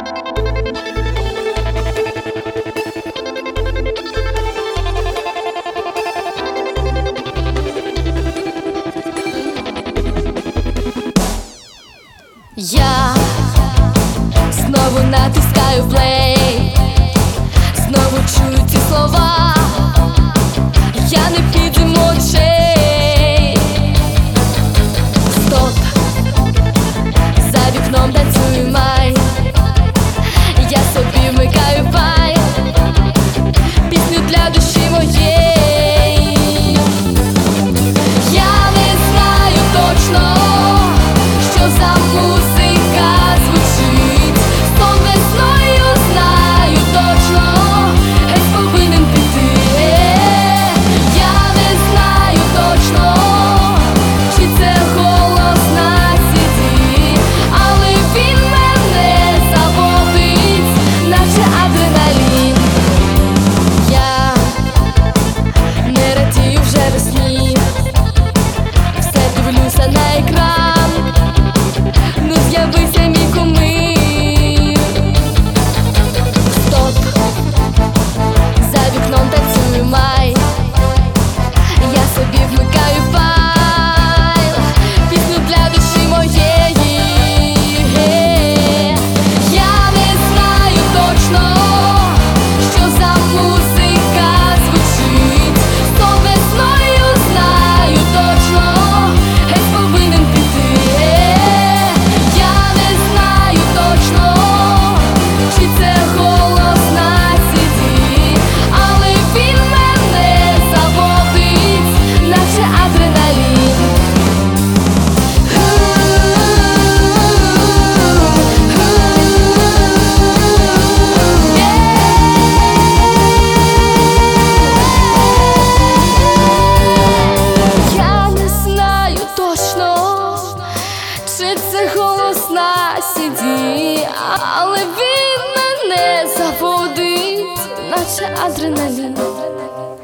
Я знову натискаю плей, знову чую ці слова, я не піду очей. Стоп, за вікном танцює май, я собі вмикаю пай, пісню для душі моєї. Я не знаю точно, що за музика звучить, сон весною знаю точно, геть повинен піти. Я не знаю точно, чи це голос на CD, але він мене заводить, наче адреналін. Я не радію вже весні, все дивлюся на екран, ну з'явився мій кумир. Стоп, за вікном танцює май, я собі вмикаю файл, пісню для душі моєї. Я не знаю точно, що за музика звучить, сон весною знаю точно, геть повинен піти. Я не знаю точно, чи це голос на CD, але він мене заводить, наче адреналін. Я не знаю точно, чи це голос на CD, але він мене заводить, наче адреналін.